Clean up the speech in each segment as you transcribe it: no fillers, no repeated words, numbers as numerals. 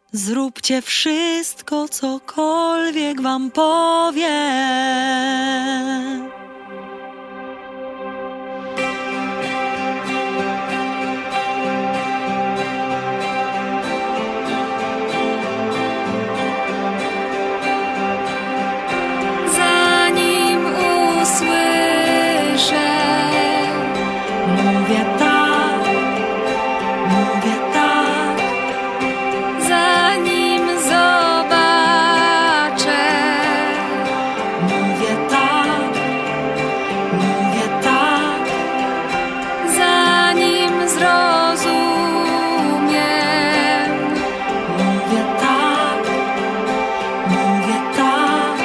Zróbcie wszystko, cokolwiek wam powie. Zanim usłyszę, Mówię tak, mówię tak. zanim zobaczę, Mówię tak, mówię tak. zanim zrozumiem, Mówię tak, mówię tak.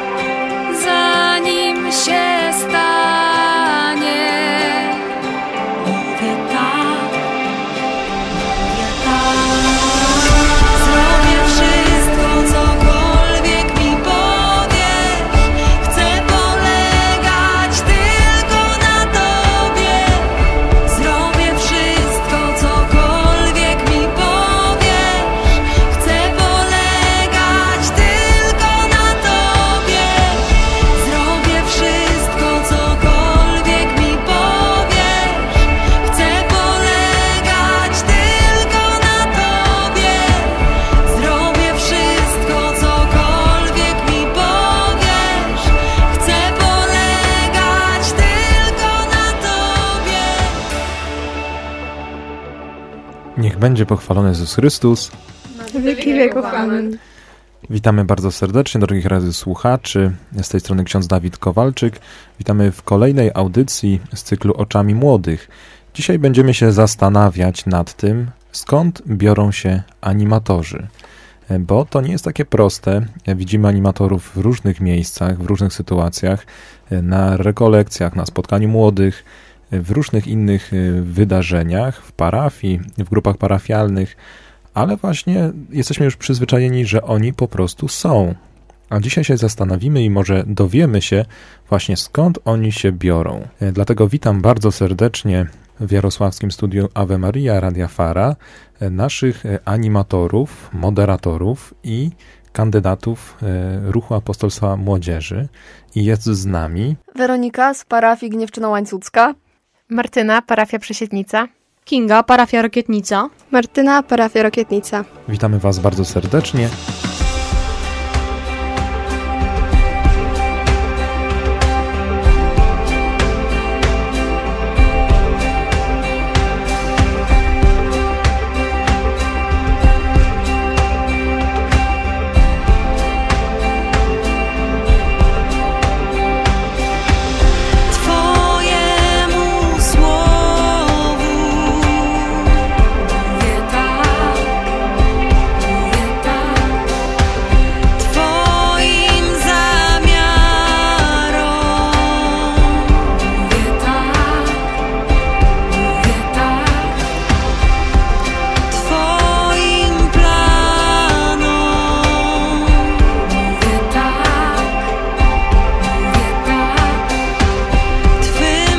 zanim się stanie, Mówię tak, mówię tak. Zrobię wszystko, cokolwiek mi powiesz. Chcę polegać tylko na Tobie. Zrobię wszystko, cokolwiek mi powiesz. Chcę polegać tylko na Tobie. Zrobię wszystko, cokolwiek mi powiesz. Chcę polegać tylko na Tobie. Zrobię wszystko, cokolwiek mi powiesz. Chcę polegać tylko na Tobie. Niech będzie pochwalony Jezus Chrystus. W wieki wieków. Amen. Witamy bardzo serdecznie, drogich radiosłuchaczy. Z tej strony ksiądz Dawid Kowalczyk. Witamy w kolejnej audycji z cyklu Oczami Młodych. Dzisiaj będziemy się zastanawiać nad tym, skąd biorą się animatorzy. Bo to nie jest takie proste. Widzimy animatorów w różnych miejscach, w różnych sytuacjach, na rekolekcjach, na spotkaniu młodych, w różnych innych wydarzeniach, w parafii, w grupach parafialnych, ale właśnie jesteśmy już przyzwyczajeni, że oni po prostu są. A dzisiaj się zastanowimy i może dowiemy się właśnie skąd oni się biorą. Dlatego witam bardzo serdecznie w Jarosławskim Studiu Ave Maria Radia Fara naszych animatorów, moderatorów i kandydatów Ruchu Apostolstwa Młodzieży. I jest z nami Weronika z parafii Gniewczyna-Łańcucka. Martyna, parafia Przesiednica. Kinga, parafia Rokietnica. Martyna, parafia Rokietnica. Witamy Was bardzo serdecznie. Twojemu słowu mówię tak, mówię tak, Twoim zamiarom mówię tak, mówię tak, Twoim planom mówię tak, mówię tak, Twym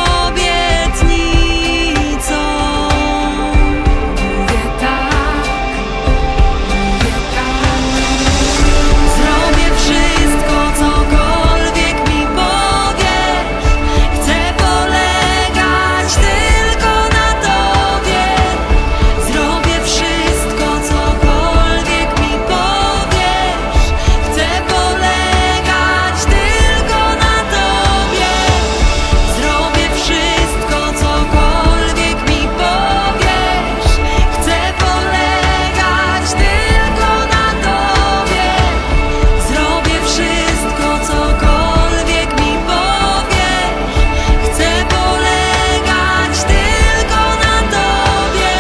obietnicom mówię tak, mówię tak. Zrobię wszystko, cokolwiek mi powiesz. Chcę polegać tylko na Tobie. Zrobię wszystko, cokolwiek mi powiesz. Chcę polegać tylko na Tobie. Zrobię wszystko, cokolwiek mi powiesz. Chcę polegać tylko na Tobie. Zrobię wszystko, cokolwiek mi powiesz. Chcę polegać tylko na Tobie.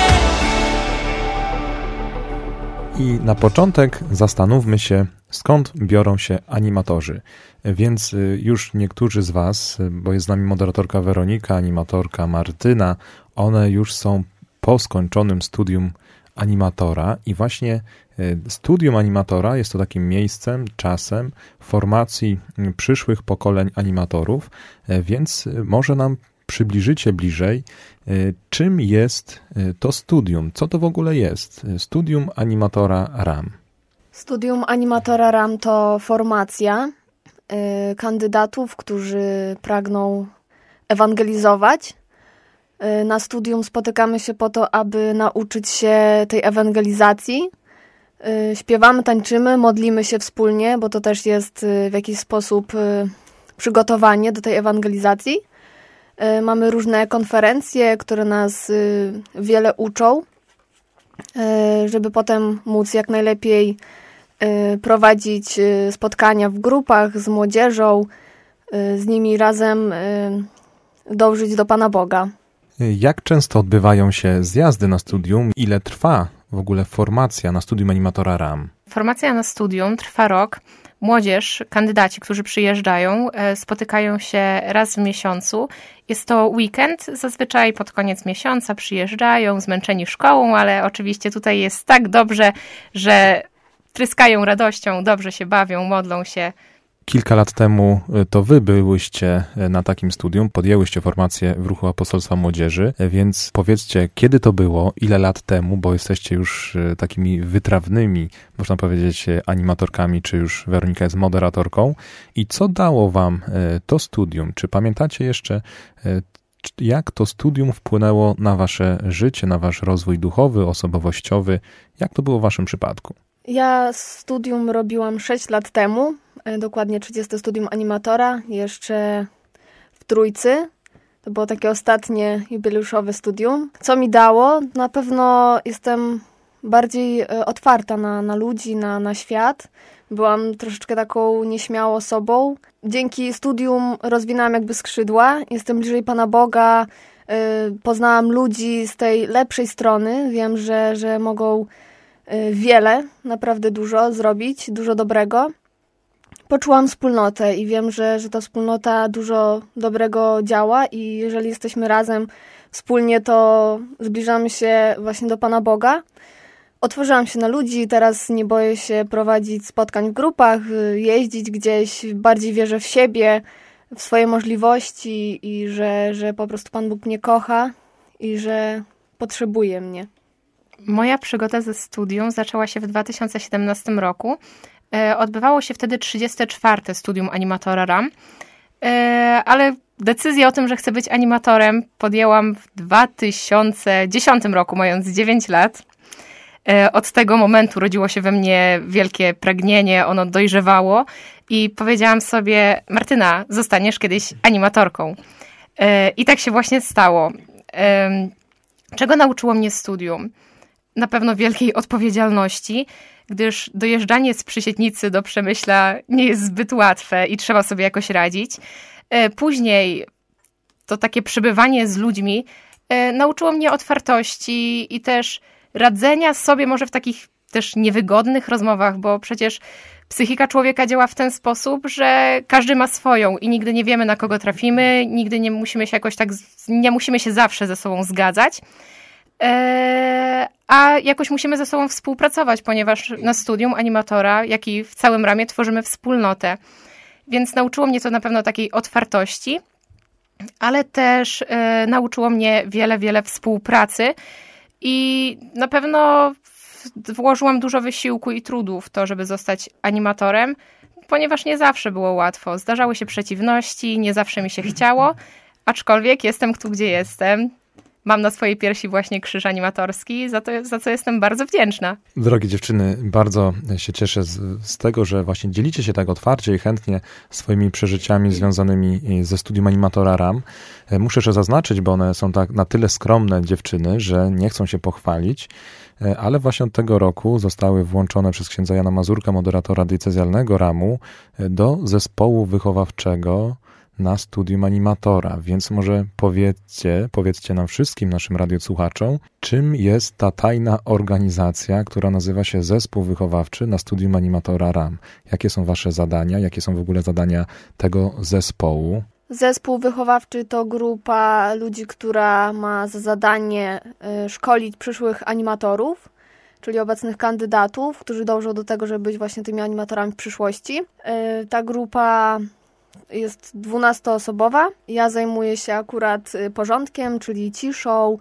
I na początek zastanówmy się, skąd biorą się animatorzy. Więc już niektórzy z Was, bo jest z nami moderatorka Weronika, animatorka Martyna, one już są po skończonym studium animatora i właśnie studium animatora jest to takim miejscem, czasem formacji przyszłych pokoleń animatorów, więc może nam przybliżycie bliżej, czym jest to studium? Co to w ogóle jest? Studium animatora RAM. Studium animatora RAM to formacja kandydatów, którzy pragną ewangelizować. Na studium spotykamy się po to, aby nauczyć się tej ewangelizacji. Śpiewamy, tańczymy, modlimy się wspólnie, bo to też jest w jakiś sposób przygotowanie do tej ewangelizacji. Mamy różne konferencje, które nas wiele uczą, żeby potem móc jak najlepiej prowadzić spotkania w grupach z młodzieżą, z nimi razem dążyć do Pana Boga. Jak często odbywają się zjazdy na studium? Ile trwa w ogóle formacja na studium animatora RAM? Formacja na studium trwa rok. Młodzież, kandydaci, którzy przyjeżdżają, spotykają się raz w miesiącu. Jest to weekend, zazwyczaj pod koniec miesiąca przyjeżdżają, zmęczeni szkołą, ale oczywiście tutaj jest tak dobrze, że tryskają radością, dobrze się bawią, modlą się. Kilka lat temu to wy byłyście na takim studium, podjęłyście formację w Ruchu Apostolstwa Młodzieży, więc powiedzcie, kiedy to było, ile lat temu, bo jesteście już takimi wytrawnymi, można powiedzieć, animatorkami, czy już Weronika jest moderatorką i co dało wam to studium? Czy pamiętacie jeszcze, jak to studium wpłynęło na wasze życie, na wasz rozwój duchowy, osobowościowy? Jak to było w waszym przypadku? Ja studium robiłam 6 lat temu, dokładnie 30 studium animatora, jeszcze w Trójcy. To było takie ostatnie jubileuszowe studium. Co mi dało? Na pewno jestem bardziej otwarta na ludzi, na świat. Byłam troszeczkę taką nieśmiałą osobą. Dzięki studium rozwinęłam jakby skrzydła. Jestem bliżej Pana Boga. Poznałam ludzi z tej lepszej strony. Wiem, że mogą wiele, naprawdę dużo zrobić, dużo dobrego. Poczułam wspólnotę i wiem, że ta wspólnota dużo dobrego działa i jeżeli jesteśmy razem wspólnie, to zbliżamy się właśnie do Pana Boga. Otworzyłam się na ludzi, teraz nie boję się prowadzić spotkań w grupach, jeździć gdzieś, bardziej wierzę w siebie, w swoje możliwości i że po prostu Pan Bóg mnie kocha i że potrzebuje mnie. Moja przygoda ze studium zaczęła się w 2017 roku. Odbywało się wtedy 34. studium animatora RAM, ale decyzję o tym, że chcę być animatorem, podjęłam w 2010 roku, mając 9 lat. Od tego momentu rodziło się we mnie wielkie pragnienie, ono dojrzewało i powiedziałam sobie: Martyna, zostaniesz kiedyś animatorką. I tak się właśnie stało. Czego nauczyło mnie studium? Na pewno wielkiej odpowiedzialności, gdyż dojeżdżanie z Przysietnicy do Przemyśla nie jest zbyt łatwe i trzeba sobie jakoś radzić. Później to takie przebywanie z ludźmi nauczyło mnie otwartości i też radzenia sobie może w takich też niewygodnych rozmowach, bo przecież psychika człowieka działa w ten sposób, że każdy ma swoją i nigdy nie wiemy, na kogo trafimy, nigdy nie musimy się jakoś tak, nie musimy się zawsze ze sobą zgadzać. A jakoś musimy ze sobą współpracować, ponieważ na studium animatora, jak i w całym ramie tworzymy wspólnotę. Więc nauczyło mnie to na pewno takiej otwartości, ale też nauczyło mnie wiele współpracy i na pewno włożyłam dużo wysiłku i trudu w to, żeby zostać animatorem, ponieważ nie zawsze było łatwo. Zdarzały się przeciwności, nie zawsze mi się chciało, aczkolwiek jestem tu, gdzie jestem. Mam na swojej piersi właśnie krzyż animatorski, za co jestem bardzo wdzięczna. Drogie dziewczyny, bardzo się cieszę z tego, że właśnie dzielicie się tak otwarcie i chętnie swoimi przeżyciami związanymi ze studium animatora RAM. Muszę jeszcze zaznaczyć, bo one są tak na tyle skromne dziewczyny, że nie chcą się pochwalić, ale właśnie od tego roku zostały włączone przez księdza Jana Mazurka, moderatora diecezjalnego RAM-u, do zespołu wychowawczego na studium animatora, więc może powiedzcie nam wszystkim, naszym radiosłuchaczom, czym jest ta tajna organizacja, która nazywa się Zespół Wychowawczy na studium animatora RAM. Jakie są wasze zadania, jakie są w ogóle zadania tego zespołu? Zespół wychowawczy to grupa ludzi, która ma za zadanie szkolić przyszłych animatorów, czyli obecnych kandydatów, którzy dążą do tego, żeby być właśnie tymi animatorami w przyszłości. Ta grupa jest 12-osobowa. Ja zajmuję się akurat porządkiem, czyli ciszą.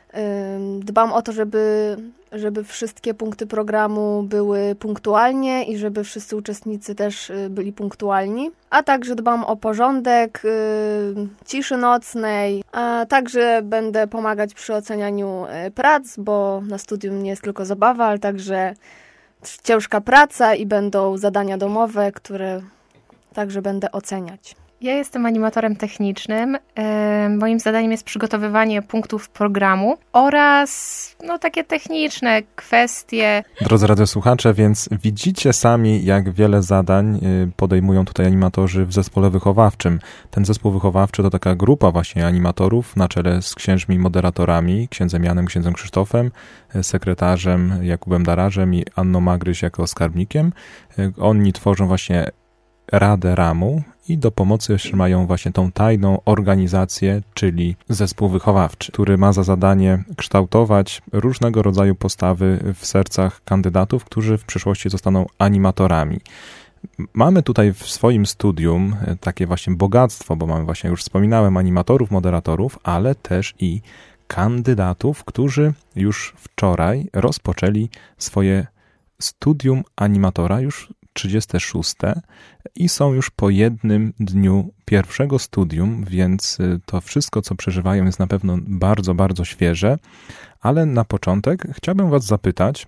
Dbam o to, żeby wszystkie punkty programu były punktualnie i żeby wszyscy uczestnicy też byli punktualni. A także dbam o porządek, ciszy nocnej, a także będę pomagać przy ocenianiu prac, bo na studium nie jest tylko zabawa, ale także ciężka praca i będą zadania domowe, które także będę oceniać. Ja jestem animatorem technicznym. Moim zadaniem jest przygotowywanie punktów programu oraz takie techniczne kwestie. Drodzy radiosłuchacze, więc widzicie sami, jak wiele zadań podejmują tutaj animatorzy w zespole wychowawczym. Ten zespół wychowawczy to taka grupa właśnie animatorów na czele z księżmi moderatorami, księdzem Janem, księdzem Krzysztofem, sekretarzem Jakubem Dararzem i Anną Magryś jako skarbnikiem. Oni tworzą właśnie Radę RAMU i do pomocy mają właśnie tą tajną organizację, czyli zespół wychowawczy, który ma za zadanie kształtować różnego rodzaju postawy w sercach kandydatów, którzy w przyszłości zostaną animatorami. Mamy tutaj w swoim studium takie właśnie bogactwo, bo mamy właśnie, już wspominałem, animatorów, moderatorów, ale też i kandydatów, którzy już wczoraj rozpoczęli swoje studium animatora, już 36 i są już po jednym dniu pierwszego studium, więc to wszystko, co przeżywają, jest na pewno bardzo, bardzo świeże. Ale na początek chciałbym was zapytać,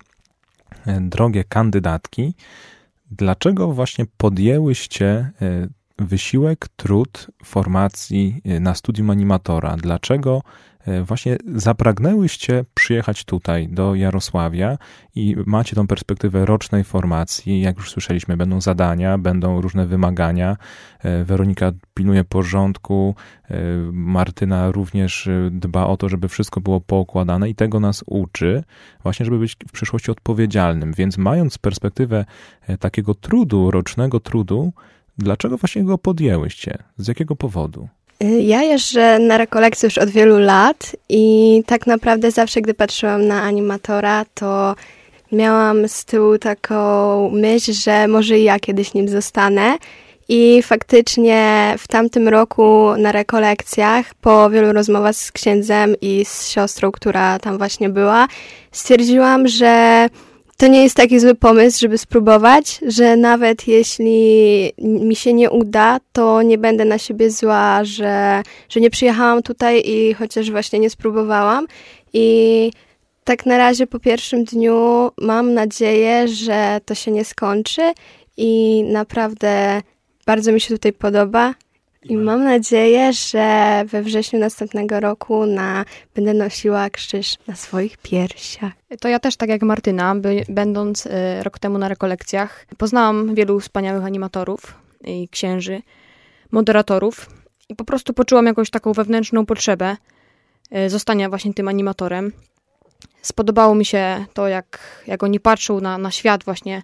drogie kandydatki, dlaczego właśnie podjęłyście wysiłek, trud formacji na studium animatora? Dlaczego właśnie zapragnęłyście przyjechać tutaj do Jarosławia i macie tą perspektywę rocznej formacji? Jak już słyszeliśmy, będą zadania, będą różne wymagania. Weronika pilnuje porządku, Martyna również dba o to, żeby wszystko było poukładane i tego nas uczy, właśnie żeby być w przyszłości odpowiedzialnym. Więc mając perspektywę takiego trudu, rocznego trudu, dlaczego właśnie go podjęłyście? Z jakiego powodu? Ja jeżdżę na rekolekcje już od wielu lat i tak naprawdę zawsze, gdy patrzyłam na animatora, to miałam z tyłu taką myśl, że może i ja kiedyś nim zostanę. I faktycznie w tamtym roku na rekolekcjach, po wielu rozmowach z księdzem i z siostrą, która tam właśnie była, stwierdziłam, że to nie jest taki zły pomysł, żeby spróbować, że nawet jeśli mi się nie uda, to nie będę na siebie zła, że nie przyjechałam tutaj i chociaż właśnie nie spróbowałam. I tak na razie po pierwszym dniu mam nadzieję, że to się nie skończy i naprawdę bardzo mi się tutaj podoba. I mam nadzieję, że we wrześniu następnego roku będę nosiła krzyż na swoich piersiach. To ja też, tak jak Martyna, będąc rok temu na rekolekcjach, poznałam wielu wspaniałych animatorów i księży, moderatorów i po prostu poczułam jakąś taką wewnętrzną potrzebę zostania właśnie tym animatorem. Spodobało mi się to, jak oni patrzą na świat właśnie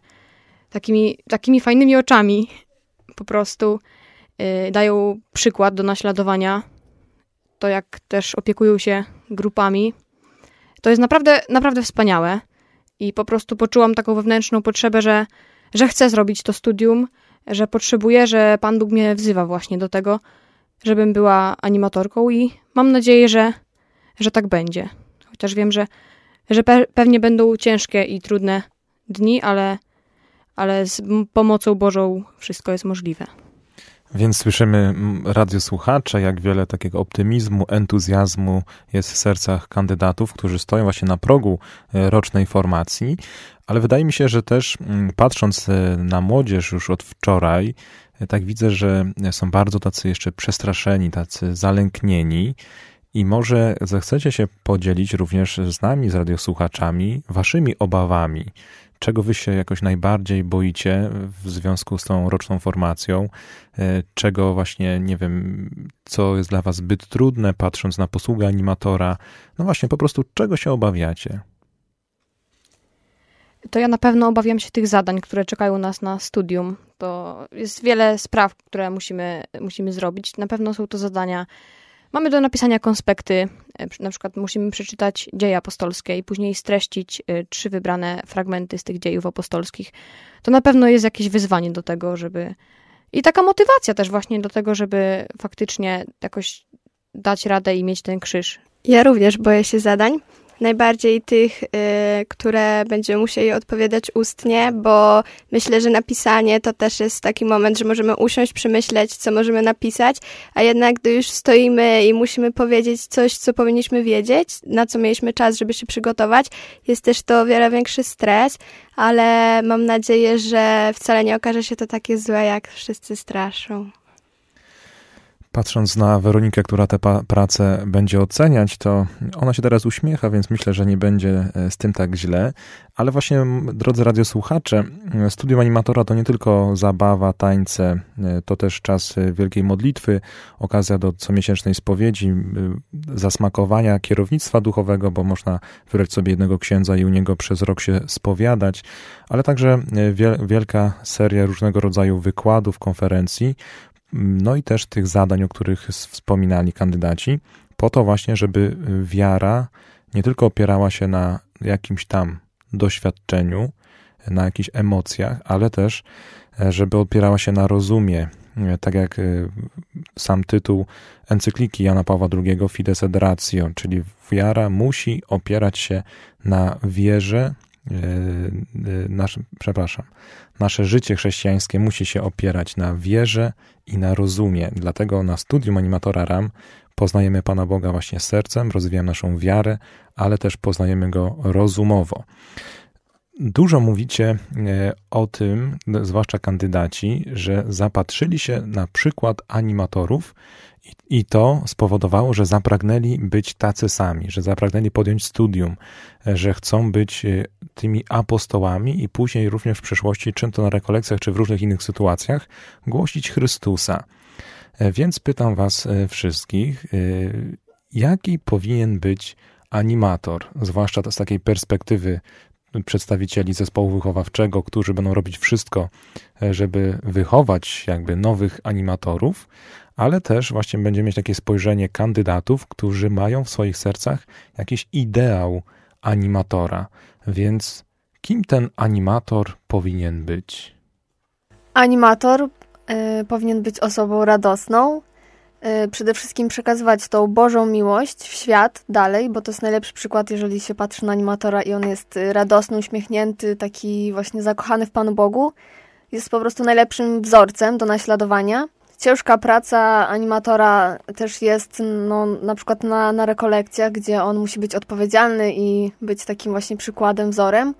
takimi fajnymi oczami. Po prostu dają przykład do naśladowania. To, jak też opiekują się grupami. To jest naprawdę, naprawdę wspaniałe. I po prostu poczułam taką wewnętrzną potrzebę, że chcę zrobić to studium, że potrzebuję, że Pan Bóg mnie wzywa właśnie do tego, żebym była animatorką i mam nadzieję, że tak będzie. Chociaż wiem, że pewnie będą ciężkie i trudne dni, ale z pomocą Bożą wszystko jest możliwe. Więc słyszymy radiosłuchacze, jak wiele takiego optymizmu, entuzjazmu jest w sercach kandydatów, którzy stoją właśnie na progu rocznej formacji, ale wydaje mi się, że też patrząc na młodzież już od wczoraj, tak widzę, że są bardzo tacy jeszcze przestraszeni, tacy zalęknieni i może zechcecie się podzielić również z nami, z radiosłuchaczami, waszymi obawami. Czego wy się jakoś najbardziej boicie w związku z tą roczną formacją? Czego właśnie, nie wiem, co jest dla was zbyt trudne, patrząc na posługę animatora? No właśnie, po prostu czego się obawiacie? To ja na pewno obawiam się tych zadań, które czekają nas na studium. To jest wiele spraw, które musimy zrobić. Na pewno są to zadania. Mamy do napisania konspekty, na przykład musimy przeczytać dzieje apostolskie i później streścić 3 wybrane fragmenty z tych dziejów apostolskich. To na pewno jest jakieś wyzwanie do tego, żeby I taka motywacja też właśnie do tego, żeby faktycznie jakoś dać radę i mieć ten krzyż. Ja również boję się zadań. Najbardziej tych, które będziemy musieli odpowiadać ustnie, bo myślę, że napisanie to też jest taki moment, że możemy usiąść, przemyśleć, co możemy napisać, a jednak gdy już stoimy i musimy powiedzieć coś, co powinniśmy wiedzieć, na co mieliśmy czas, żeby się przygotować, jest też to o wiele większy stres, ale mam nadzieję, że wcale nie okaże się to takie złe, jak wszyscy straszą. Patrząc na Weronikę, która tę pracę będzie oceniać, to ona się teraz uśmiecha, więc myślę, że nie będzie z tym tak źle. Ale właśnie, drodzy radiosłuchacze, studium animatora to nie tylko zabawa, tańce, to też czas wielkiej modlitwy, okazja do comiesięcznej spowiedzi, zasmakowania kierownictwa duchowego, bo można wybrać sobie jednego księdza i u niego przez rok się spowiadać, ale także wielka seria różnego rodzaju wykładów, konferencji, no i też tych zadań, o których wspominali kandydaci, po to właśnie, żeby wiara nie tylko opierała się na jakimś tam doświadczeniu, na jakichś emocjach, ale też, żeby opierała się na rozumie, tak jak sam tytuł encykliki Jana Pawła II Fides et Ratio, czyli wiara musi opierać się na wierze, nasze życie chrześcijańskie musi się opierać na wierze i na rozumie. Dlatego na studium animatora RAM poznajemy Pana Boga właśnie sercem, rozwijamy naszą wiarę, ale też poznajemy Go rozumowo. Dużo mówicie o tym, zwłaszcza kandydaci, że zapatrzyli się na przykład animatorów i to spowodowało, że zapragnęli być tacy sami, że zapragnęli podjąć studium, że chcą być tymi apostołami i później również w przyszłości, czym to na rekolekcjach, czy w różnych innych sytuacjach, głosić Chrystusa. Więc pytam was wszystkich, jaki powinien być animator, zwłaszcza z takiej perspektywy przedstawicieli zespołu wychowawczego, którzy będą robić wszystko, żeby wychować jakby nowych animatorów, ale też właśnie będziemy mieć takie spojrzenie kandydatów, którzy mają w swoich sercach jakiś ideał animatora. Więc kim ten animator powinien być? Animator powinien być osobą radosną, przede wszystkim przekazywać tą Bożą miłość w świat dalej, bo to jest najlepszy przykład, jeżeli się patrzy na animatora i on jest radosny, uśmiechnięty, taki właśnie zakochany w Panu Bogu. Jest po prostu najlepszym wzorcem do naśladowania. Ciężka praca animatora też jest na przykład na rekolekcjach, gdzie on musi być odpowiedzialny i być takim właśnie przykładem, wzorem.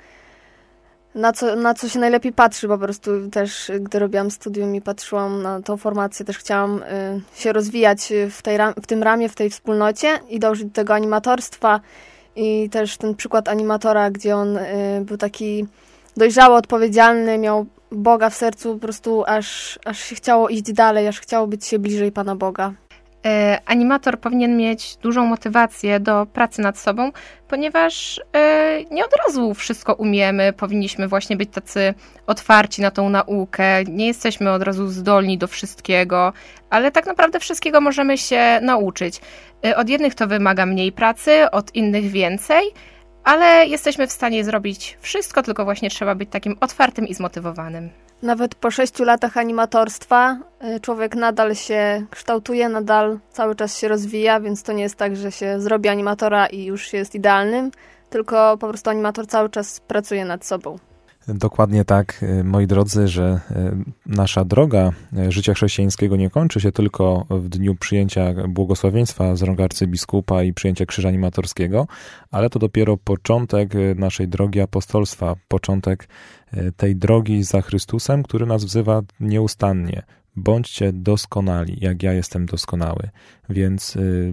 Na co się najlepiej patrzy po prostu też, gdy robiłam studium i patrzyłam na tą formację, też chciałam się rozwijać w tym ramie, w tej wspólnocie i dążyć do tego animatorstwa i też ten przykład animatora, gdzie on był taki dojrzały, odpowiedzialny, miał Boga w sercu, po prostu aż się chciało iść dalej, aż chciało być się bliżej Pana Boga. Animator powinien mieć dużą motywację do pracy nad sobą, ponieważ nie od razu wszystko umiemy, powinniśmy właśnie być tacy otwarci na tą naukę, nie jesteśmy od razu zdolni do wszystkiego, ale tak naprawdę wszystkiego możemy się nauczyć. Od jednych to wymaga mniej pracy, od innych więcej, ale jesteśmy w stanie zrobić wszystko, tylko właśnie trzeba być takim otwartym i zmotywowanym. Nawet po 6 latach animatorstwa człowiek nadal się kształtuje, nadal cały czas się rozwija, więc to nie jest tak, że się zrobi animatora i już się jest idealnym, tylko po prostu animator cały czas pracuje nad sobą. Dokładnie tak, moi drodzy, że nasza droga życia chrześcijańskiego nie kończy się tylko w dniu przyjęcia błogosławieństwa z rąk arcybiskupa i przyjęcia krzyża animatorskiego, ale to dopiero początek naszej drogi apostolstwa, początek tej drogi za Chrystusem, który nas wzywa nieustannie. Bądźcie doskonali, jak ja jestem doskonały. Więc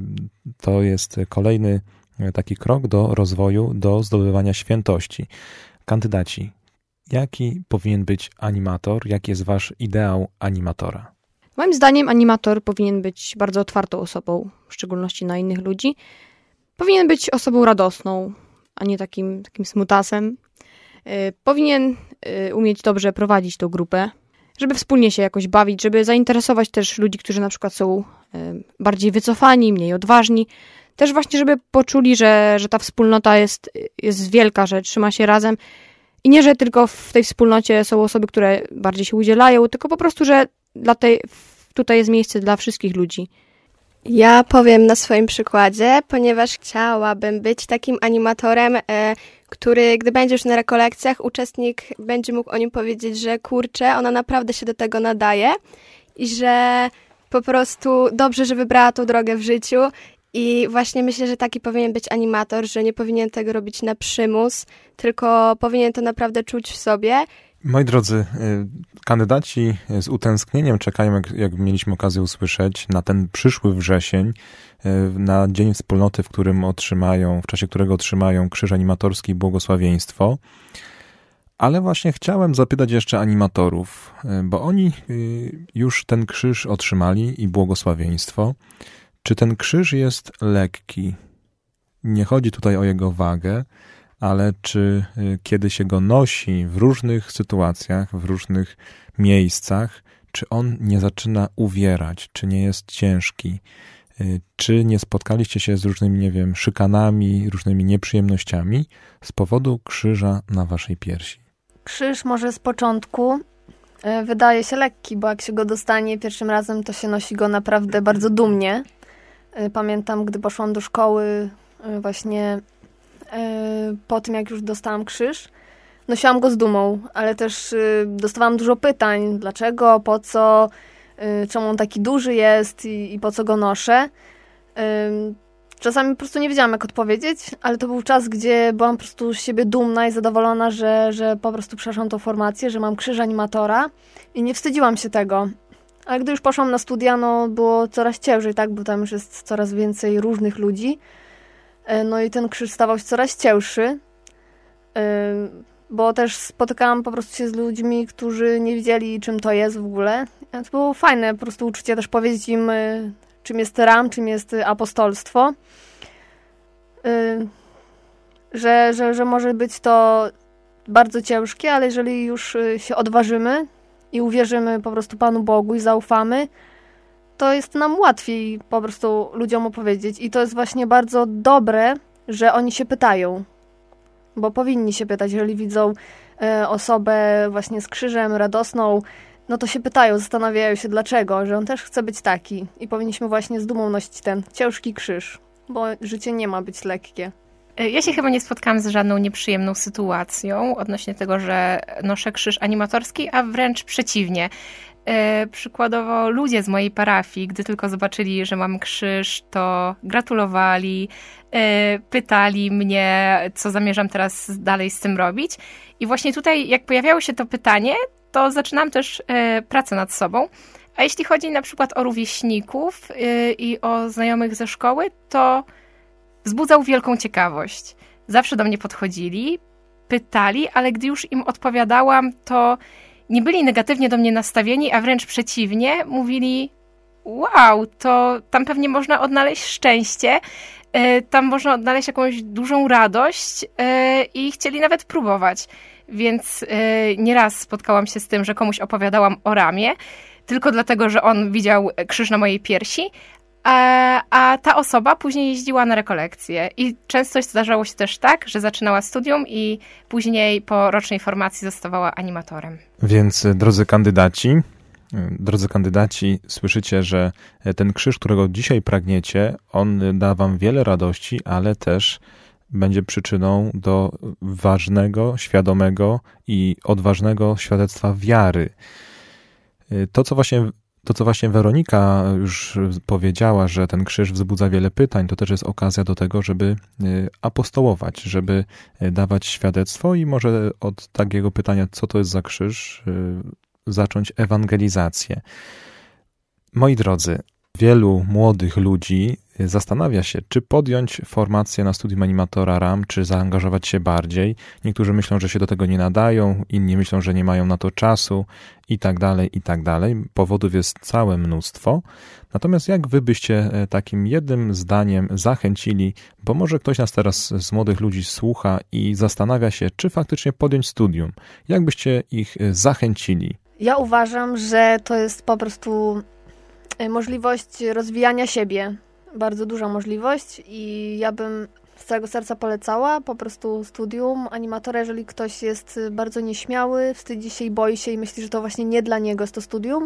to jest kolejny taki krok do rozwoju, do zdobywania świętości. Kandydaci, jaki powinien być animator? Jaki jest wasz ideał animatora? Moim zdaniem animator powinien być bardzo otwartą osobą, w szczególności na innych ludzi. Powinien być osobą radosną, a nie takim smutasem. Powinien umieć dobrze prowadzić tą grupę, żeby wspólnie się jakoś bawić, żeby zainteresować też ludzi, którzy na przykład są bardziej wycofani, mniej odważni. Też właśnie, żeby poczuli, że ta wspólnota jest wielka, że trzyma się razem. I nie, że tylko w tej wspólnocie są osoby, które bardziej się udzielają, tylko po prostu, że tutaj jest miejsce dla wszystkich ludzi. Ja powiem na swoim przykładzie, ponieważ chciałabym być takim animatorem, który, gdy będzie już na rekolekcjach, uczestnik będzie mógł o nim powiedzieć, że kurczę, ona naprawdę się do tego nadaje i że po prostu dobrze, że wybrała tą drogę w życiu. I właśnie myślę, że taki powinien być animator, że nie powinien tego robić na przymus, tylko powinien to naprawdę czuć w sobie. Moi drodzy, kandydaci z utęsknieniem czekają, jak mieliśmy okazję usłyszeć, na ten przyszły wrzesień, na Dzień Wspólnoty, w czasie którego otrzymają krzyż animatorski i błogosławieństwo. Ale właśnie chciałem zapytać jeszcze animatorów, bo oni już ten krzyż otrzymali i błogosławieństwo. Czy ten krzyż jest lekki? Nie chodzi tutaj o jego wagę, ale czy kiedy się go nosi w różnych sytuacjach, w różnych miejscach, czy on nie zaczyna uwierać, czy nie jest ciężki, czy nie spotkaliście się z różnymi, nie wiem, szykanami, różnymi nieprzyjemnościami z powodu krzyża na waszej piersi? Krzyż może z początku wydaje się lekki, bo jak się go dostanie pierwszym razem, to się nosi go naprawdę bardzo dumnie. Pamiętam, gdy poszłam do szkoły właśnie po tym, jak już dostałam krzyż, nosiłam go z dumą, ale też dostawałam dużo pytań. Dlaczego, po co, czemu on taki duży jest i po co go noszę. Czasami po prostu nie wiedziałam, jak odpowiedzieć, ale to był czas, gdzie byłam po prostu z siebie dumna i zadowolona, że po prostu przeszłam tą formację, że mam krzyż animatora i nie wstydziłam się tego. Ale gdy już poszłam na studia, no było coraz ciężej, tak, bo tam już jest coraz więcej różnych ludzi. No i ten krzyż stawał się coraz cięższy, bo też spotykałam po prostu się z ludźmi, którzy nie wiedzieli, czym to jest w ogóle. To było fajne po prostu uczucie też powiedzieć im, czym jest RAM, czym jest apostolstwo. Że może być to bardzo ciężkie, ale jeżeli już się odważymy i uwierzymy po prostu Panu Bogu i zaufamy, to jest nam łatwiej po prostu ludziom opowiedzieć. I to jest właśnie bardzo dobre, że oni się pytają. Bo powinni się pytać, jeżeli widzą osobę właśnie z krzyżem, radosną, no to się pytają, zastanawiają się dlaczego, że on też chce być taki. I powinniśmy właśnie z dumą nosić ten ciężki krzyż, bo życie nie ma być lekkie. Ja się chyba nie spotkałam z żadną nieprzyjemną sytuacją odnośnie tego, że noszę krzyż animatorski, a wręcz przeciwnie. Przykładowo ludzie z mojej parafii, gdy tylko zobaczyli, że mam krzyż, to gratulowali, pytali mnie, co zamierzam teraz dalej z tym robić. I właśnie tutaj, jak pojawiało się to pytanie, to zaczynam też pracę nad sobą. A jeśli chodzi na przykład o rówieśników i o znajomych ze szkoły, to wzbudzał wielką ciekawość. Zawsze do mnie podchodzili, pytali, ale gdy już im odpowiadałam, to nie byli negatywnie do mnie nastawieni, a wręcz przeciwnie, mówili: wow, to tam pewnie można odnaleźć szczęście, tam można odnaleźć jakąś dużą radość i chcieli nawet próbować. Więc nieraz spotkałam się z tym, że komuś opowiadałam o Ramie, tylko dlatego, że on widział krzyż na mojej piersi, a ta osoba później jeździła na rekolekcje. I często zdarzało się też tak, że zaczynała studium i później po rocznej formacji zostawała animatorem. Więc drodzy kandydaci, słyszycie, że ten krzyż, którego dzisiaj pragniecie, on da wam wiele radości, ale też będzie przyczyną do ważnego, świadomego i odważnego świadectwa wiary. To, co właśnie Weronika już powiedziała, że ten krzyż wzbudza wiele pytań, to też jest okazja do tego, żeby apostołować, żeby dawać świadectwo i może od takiego pytania, co to jest za krzyż, zacząć ewangelizację. Moi drodzy, wielu młodych ludzi zastanawia się, czy podjąć formację na studium animatora RAM, czy zaangażować się bardziej. Niektórzy myślą, że się do tego nie nadają, inni myślą, że nie mają na to czasu i tak dalej, i tak dalej. Powodów jest całe mnóstwo. Natomiast jak wy byście takim jednym zdaniem zachęcili, bo może ktoś nas teraz z młodych ludzi słucha i zastanawia się, czy faktycznie podjąć studium. Jak byście ich zachęcili? Ja uważam, że to jest po prostu możliwość rozwijania siebie. Bardzo duża możliwość i ja bym z całego serca polecała po prostu studium animatora, jeżeli ktoś jest bardzo nieśmiały, wstydzi się i boi się i myśli, że to właśnie nie dla niego jest to studium,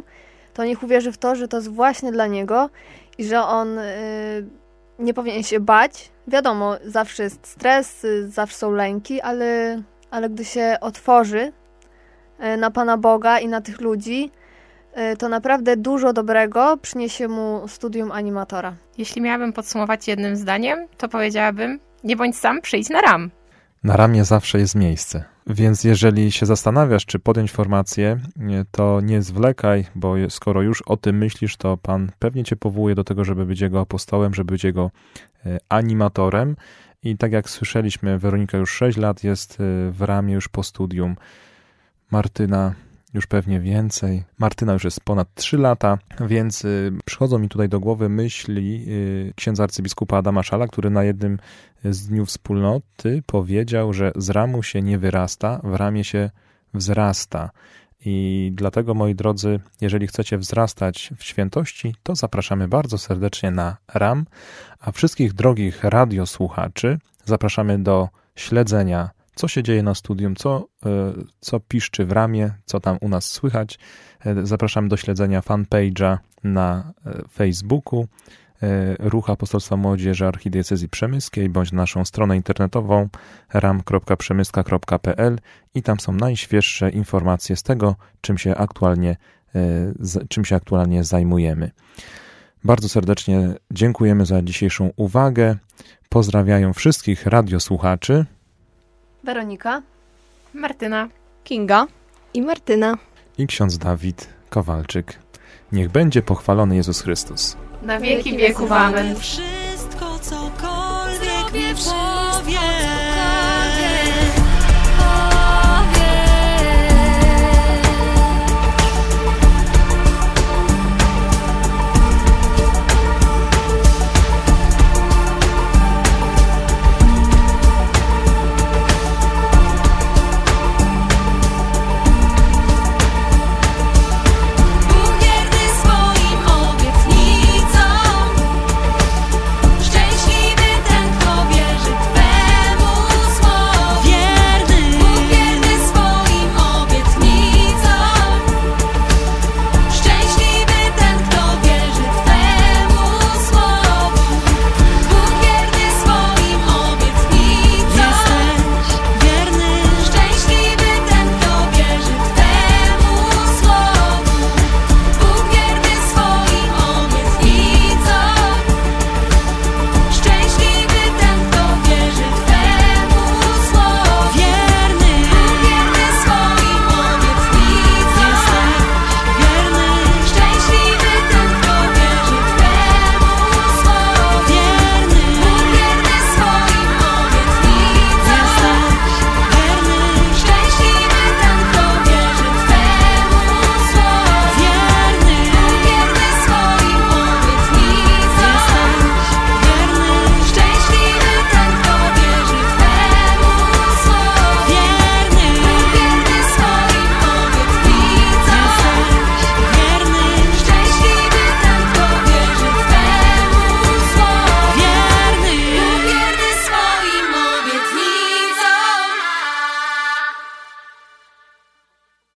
to niech uwierzy w to, że to jest właśnie dla niego i że on nie powinien się bać. Wiadomo, zawsze jest stres, zawsze są lęki, ale gdy się otworzy na Pana Boga i na tych ludzi, to naprawdę dużo dobrego przyniesie mu studium animatora. Jeśli miałabym podsumować jednym zdaniem, to powiedziałabym: nie bądź sam, przyjdź na RAM. Na ramie zawsze jest miejsce. Więc jeżeli się zastanawiasz, czy podjąć formację, to nie zwlekaj, bo skoro już o tym myślisz, to Pan pewnie Cię powołuje do tego, żeby być Jego apostołem, żeby być Jego animatorem. I tak jak słyszeliśmy, Weronika już 6 lat jest w ramie już po studium. Martyna już pewnie więcej. Martyna już jest ponad 3 lata, więc przychodzą mi tutaj do głowy myśli księdza arcybiskupa Adama Szala, który na jednym z dniów wspólnoty powiedział, że z ramu się nie wyrasta, w ramie się wzrasta. I dlatego, moi drodzy, jeżeli chcecie wzrastać w świętości, to zapraszamy bardzo serdecznie na RAM, a wszystkich drogich radiosłuchaczy zapraszamy do śledzenia, co się dzieje na studium, co piszczy w ramie, co tam u nas słychać. Zapraszamy do śledzenia fanpage'a na Facebooku Ruch Apostolstwa Młodzieży Archidiecezji Przemyskiej, bądź naszą stronę internetową ram.przemyska.pl i tam są najświeższe informacje z tego, czym się aktualnie zajmujemy. Bardzo serdecznie dziękujemy za dzisiejszą uwagę. Pozdrawiają wszystkich radiosłuchaczy Weronika, Martyna, Kinga I Martyna. i ksiądz Dawid Kowalczyk. Niech będzie pochwalony Jezus Chrystus. na wieki wieków. Amen. Wszystko, cokolwiek mi powie.